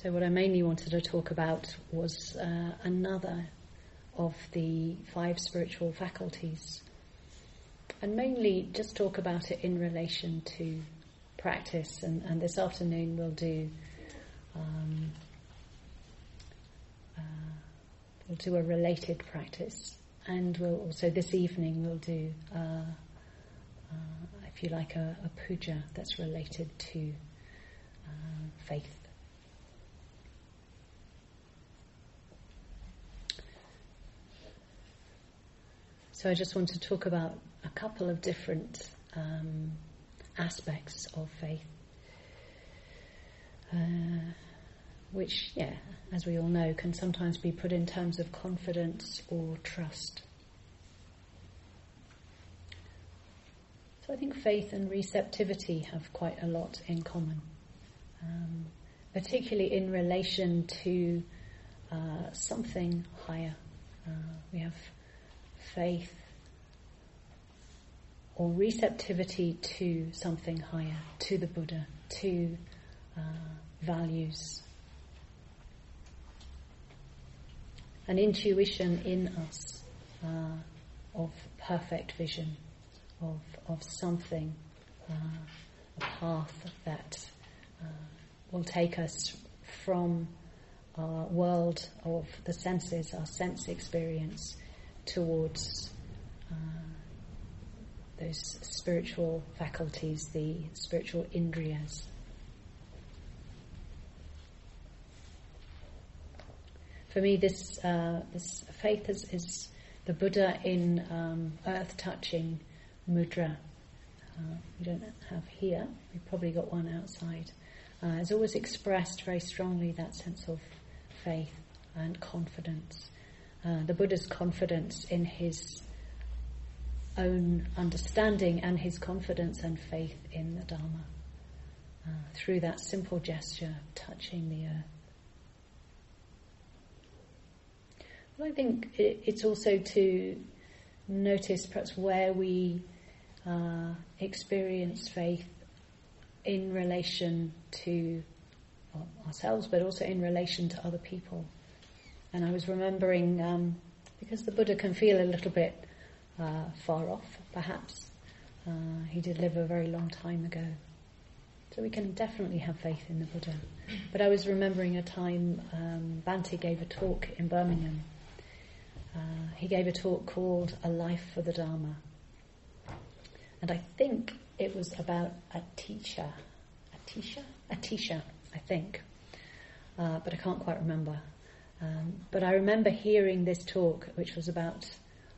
So what I mainly wanted to talk about was another of the 5 spiritual faculties, and mainly just talk about it in relation to practice. And this afternoon we'll do a related practice, and we'll also this evening we'll do, if you like, a puja that's related to faith. So I just want to talk about a couple of different aspects of faith, which, as we all know, can sometimes be put in terms of confidence or trust. So I think faith and receptivity have quite a lot in common, particularly in relation to something higher. We have faith or receptivity to something higher, to the Buddha, to values. An intuition in us of perfect vision, of something, a path that will take us from our world of the senses, our sense experience, towards those spiritual faculties, the spiritual indriyas. For me, this faith is the Buddha in earth-touching mudra. We don't have here. We've probably got one outside. It's always expressed very strongly that sense of faith and confidence. The Buddha's confidence in his own understanding and his confidence and faith in the Dharma through that simple gesture of touching the earth. But I think it's also to notice perhaps where we experience faith in relation to ourselves, but also in relation to other people. And I was remembering, because the Buddha can feel a little bit far off, perhaps. He did live a very long time ago. So we can definitely have faith in the Buddha. But I was remembering a time Bhante gave a talk in Birmingham. He gave a talk called A Life for the Dharma. And I think it was about Atisha, I think. But I can't quite remember. But I remember hearing this talk, which was about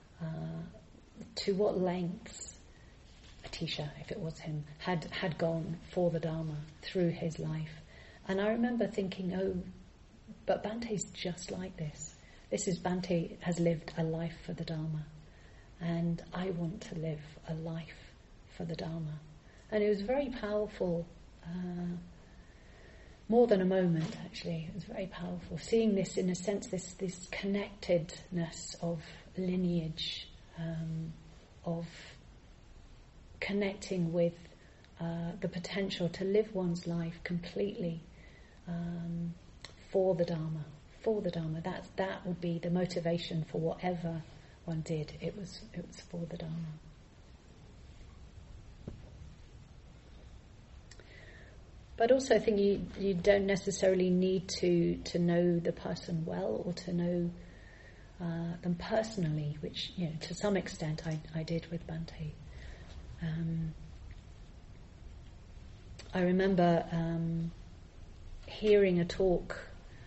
to what lengths Atisha, if it was him, had gone for the Dharma through his life. And I remember thinking, but Bhante's just like this. Bhante has lived a life for the Dharma, and I want to live a life for the Dharma. And it was very powerful, more than a moment actually. It was very powerful, seeing this in a sense, this connectedness of lineage, of connecting with the potential to live one's life completely for the Dharma. For the Dharma, that would be the motivation for whatever one did. It was for the Dharma. But also, I think you don't necessarily need to know the person well or to know them personally, which to some extent I did with Bhante. I remember hearing a talk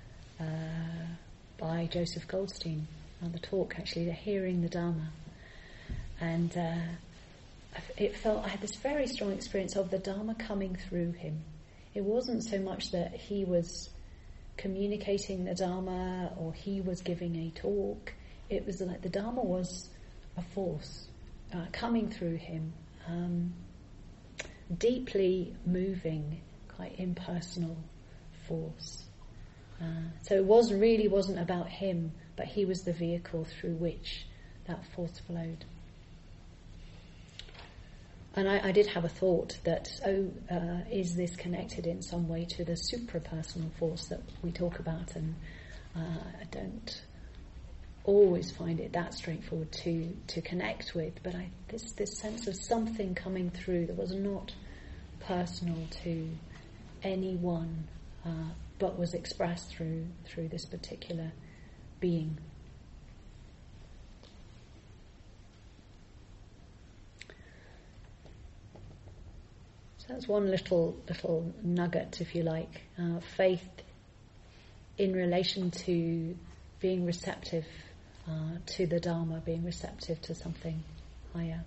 by Joseph Goldstein, the talk actually, the Hearing the Dharma, and it felt I had this very strong experience of the Dharma coming through him. It wasn't so much that he was communicating the Dharma or he was giving a talk. It was like the Dharma was a force coming through him, deeply moving, quite impersonal force. So it wasn't about him, but he was the vehicle through which that force flowed. And I did have a thought that, is this connected in some way to the suprapersonal force that we talk about? And I don't always find it that straightforward to connect with, but this sense of something coming through that was not personal to anyone, but was expressed through this particular being. So that's one little nugget, if you like. Faith in relation to being receptive to the Dharma, being receptive to something higher.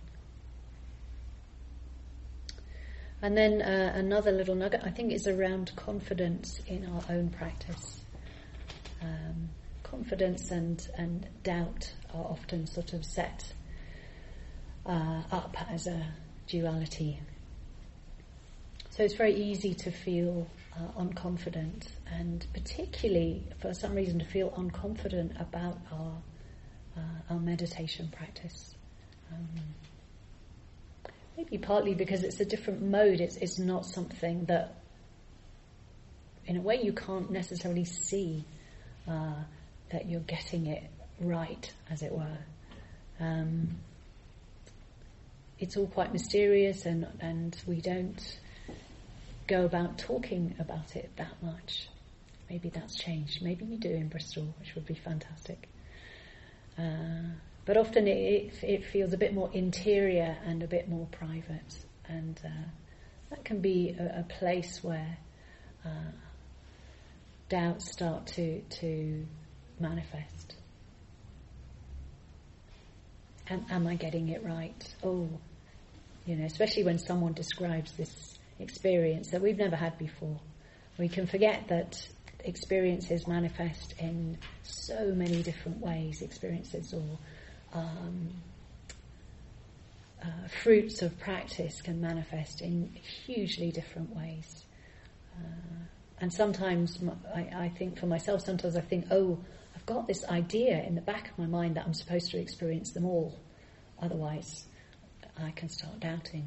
And then another little nugget, I think, is around confidence in our own practice. Confidence and doubt are often sort of set up as a duality. So it's very easy to feel unconfident, and particularly for some reason to feel unconfident about our meditation practice. Maybe partly because it's a different mode. It's not something that, in a way, you can't necessarily see that you're getting it right, as it were. It's all quite mysterious, and we don't go about talking about it that much. Maybe that's changed. Maybe you do in Bristol, which would be fantastic. But often it feels a bit more interior and a bit more private, and that can be a place where doubts start to manifest. Am I getting it right? Especially when someone describes this experience that we've never had before. We can forget that experiences manifest in so many different ways. Experiences or fruits of practice can manifest in hugely different ways. And sometimes, I think for myself, sometimes I think, I've got this idea in the back of my mind that I'm supposed to experience them all. Otherwise, I can start doubting.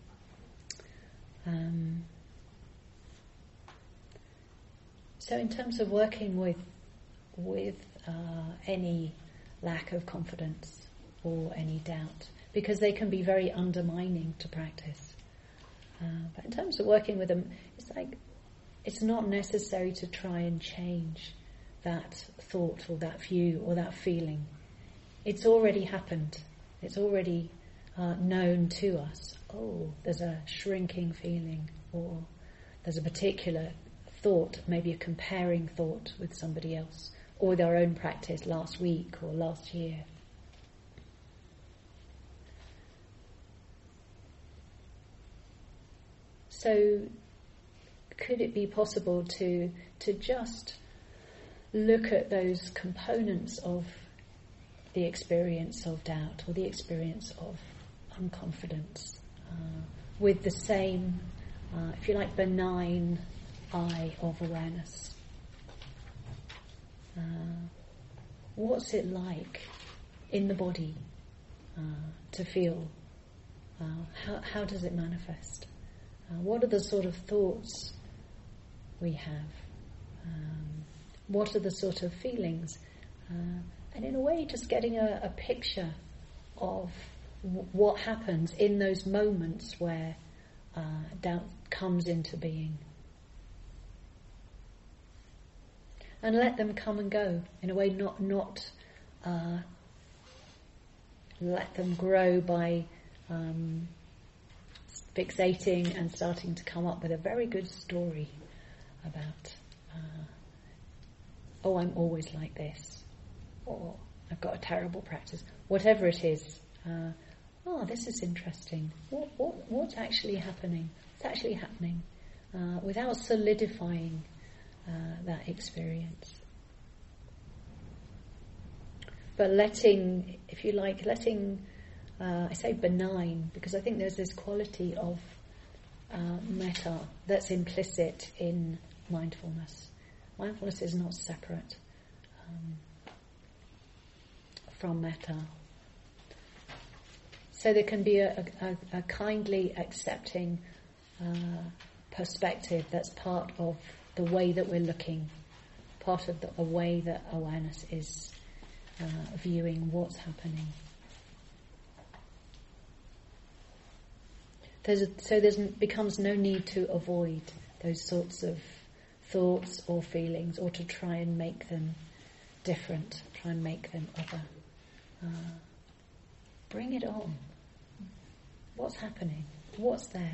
So in terms of working with any lack of confidence or any doubt, because they can be very undermining to practice. But in terms of working with them, it's not necessary to try and change that thought or that view or that feeling. It's already happened. It's already known to us. There's a shrinking feeling, or there's a particular thought, maybe a comparing thought with somebody else, or their own practice last week or last year. So could it be possible to just look at those components of the experience of doubt or the experience of unconfidence with the same, if you like, benign eye of awareness? What's it like in the body to feel? How does it manifest? What are the sort of thoughts we have? What are the sort of feelings? And in a way, just getting a picture of what happens in those moments where doubt comes into being. And let them come and go. In a way, not let them grow by fixating and starting to come up with a very good story about, I'm always like this, or I've got a terrible practice. Whatever it is, this is interesting. What's actually happening? What's actually happening? Without solidifying that experience. But letting, if you like, I say benign, because I think there's this quality of metta that's implicit in mindfulness. Mindfulness is not separate from metta. So there can be a kindly accepting perspective that's part of the way that we're looking, part of a way that awareness is viewing what's happening. So there becomes no need to avoid those sorts of thoughts or feelings, or to try and make them different, try and make them other. Bring it on. What's happening? What's there?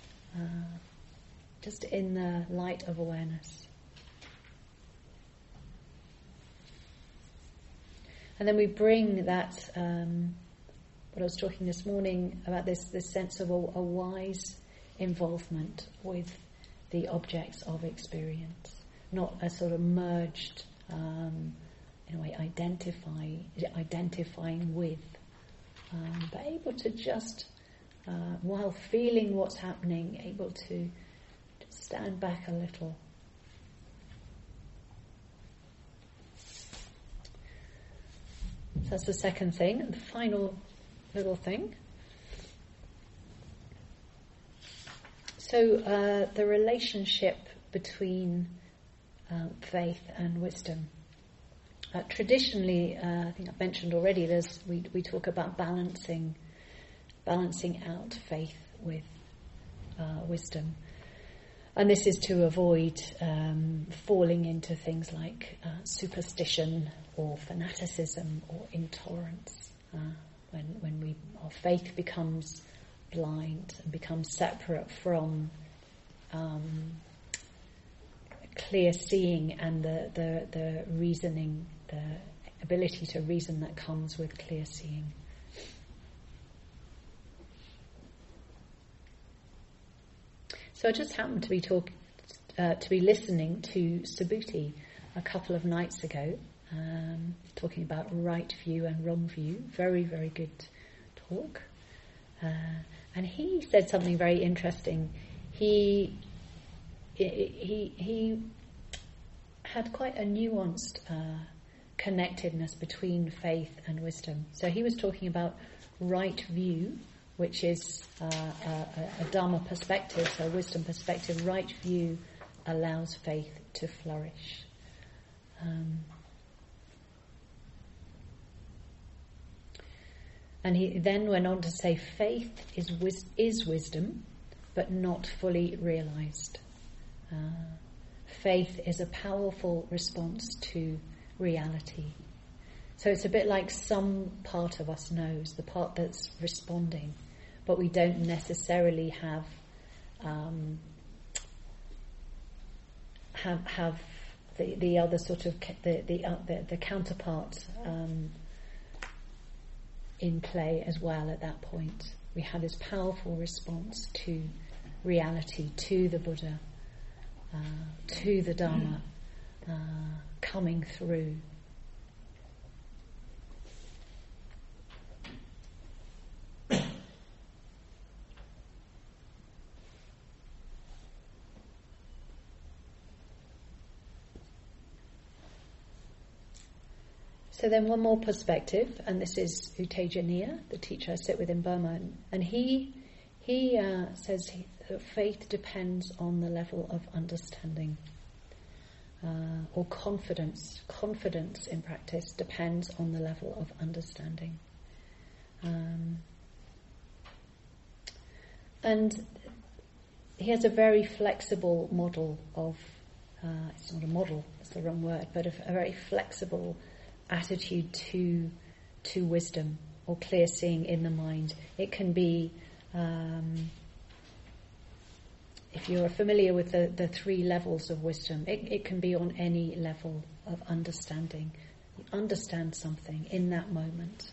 Just in the light of awareness. And then we bring that, what I was talking this morning about, this sense of a wise involvement with the objects of experience, not a sort of merged, in a way, identifying with, but able to just, while feeling what's happening, able to stand back a little. So that's the second thing. And the final little thing. So the relationship between faith and wisdom. Traditionally, I think I've mentioned already, we talk about balancing out faith with wisdom. And this is to avoid falling into things like superstition or fanaticism or intolerance. When our faith becomes blind and becomes separate from clear seeing and the reasoning, the ability to reason that comes with clear seeing. So I just happened to be listening to Subhuti a couple of nights ago, talking about right view and wrong view. Very, very good talk. And he said something very interesting. He had quite a nuanced connectedness between faith and wisdom. So he was talking about right view, which is a Dharma perspective, so a wisdom perspective. Right view allows faith to flourish. And he then went on to say faith is wisdom, but not fully realized. Faith is a powerful response to reality. So it's a bit like some part of us knows, the part that's responding, but we don't necessarily have the other sort of the counterpart in play as well. At that point, we have this powerful response to reality, to the Buddha, to the Dharma coming through. So then one more perspective, and this is U Tejaniya, the teacher I sit with in Burma, and he says that faith depends on the level of understanding, or confidence. Confidence in practice depends on the level of understanding. And he has a very flexible model of, it's not a model, that's the wrong word, but a very flexible attitude to wisdom or clear seeing in the mind. It can be, if you're familiar with the three levels of wisdom, it can be on any level of understanding. You understand something in that moment.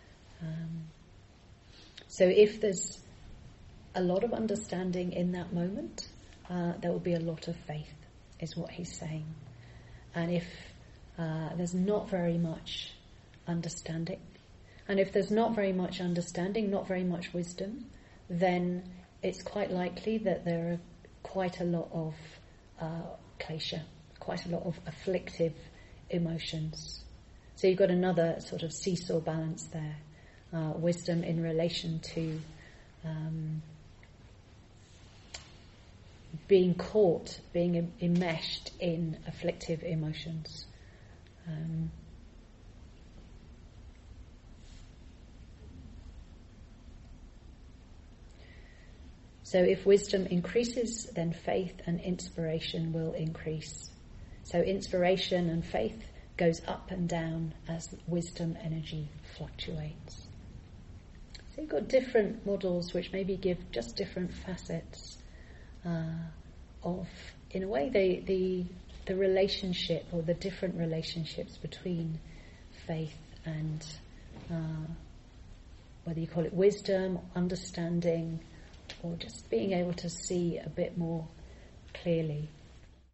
So if there's a lot of understanding in that moment, there will be a lot of faith, is what he's saying. And if there's not very much understanding, and if there's not very much understanding, not very much wisdom, then it's quite likely that there are quite a lot of klesha, quite a lot of afflictive emotions. So you've got another sort of seesaw balance there. wisdom in relation to being caught, being enmeshed in afflictive emotions. So if wisdom increases, then faith and inspiration will increase. So inspiration and faith goes up and down as wisdom energy fluctuates. So you've got different models which maybe give just different facets of, in a way, the relationship or the different relationships between faith and whether you call it wisdom, understanding, or just being able to see a bit more clearly.